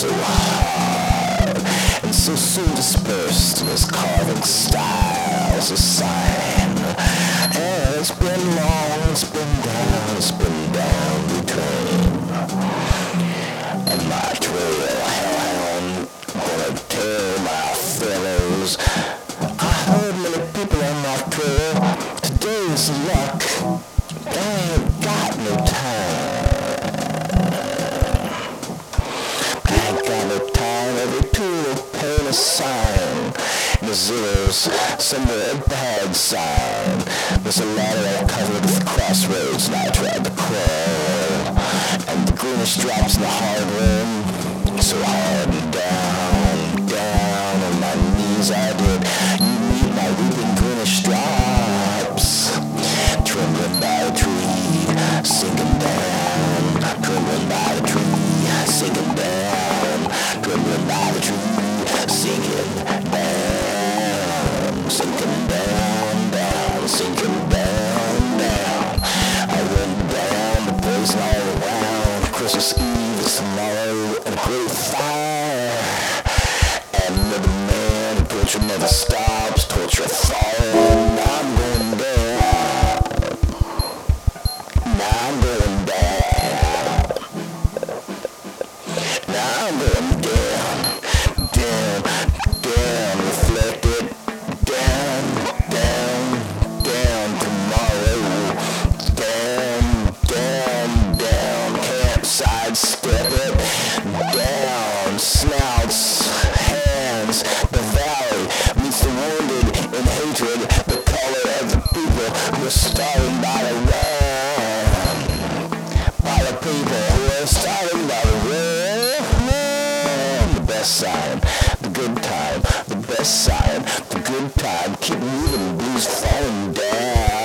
so hard, and so soon dispersed in his carving styles a sign. And it's been long, it's been down between. And my trail hellhound gonna tell my fellows. I heard many people on my trail. Today's luck. I ain't got no time. I ain't got no time. Every tool paint a sign. And the zeros, somewhere a bad sign. There's a ladder I covered with crossroads, and I tried to crawl. And the greenish drops in the hard room, so hard and down on my knees I did. You meet my weeping greenish drops, trembling by the tree, sinking down, trembling by the tree, sinking down, trembling by the tree, sinking down, sinking down, sinking down. I went down, the poison all around. Christmas Eve is tomorrow, and a great fire. And another man, torture never stops, torture falling. Now I'm going down. Now I'm going down. Now I'm going down, reflected, down, tomorrow, down, can't sidestep it, down, snouts, hands, the valley meets the wounded in hatred, the color of the people who are starving by the run, by the people who are starving by the run. The best sign, the good time, the best sign, the good time, keep moving, blues falling down.